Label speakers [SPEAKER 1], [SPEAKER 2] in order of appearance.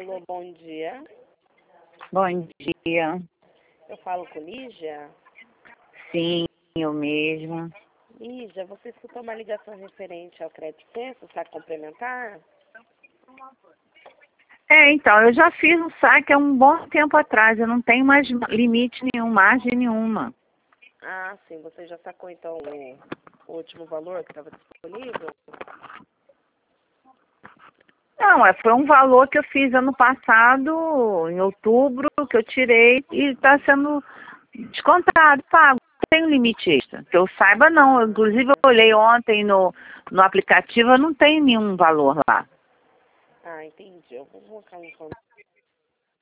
[SPEAKER 1] Alô, bom dia.
[SPEAKER 2] Bom dia.
[SPEAKER 1] Eu falo com Lígia?
[SPEAKER 2] Sim, eu mesma.
[SPEAKER 1] Lígia, você escutou uma ligação referente ao crédito censo, saque complementar?
[SPEAKER 2] Então, eu já fiz um saque há um bom tempo atrás. Eu não tenho mais limite nenhum, margem nenhuma.
[SPEAKER 1] Ah, sim. Você já sacou, então, o último valor que estava disponível?
[SPEAKER 2] Não, foi um valor que eu fiz ano passado, em outubro, que eu tirei e está sendo descontado, pago. Não tem limite extra. Que eu saiba, não. Inclusive, eu olhei ontem no aplicativo, não tem nenhum valor lá.
[SPEAKER 1] Ah, entendi. Eu vou colocar um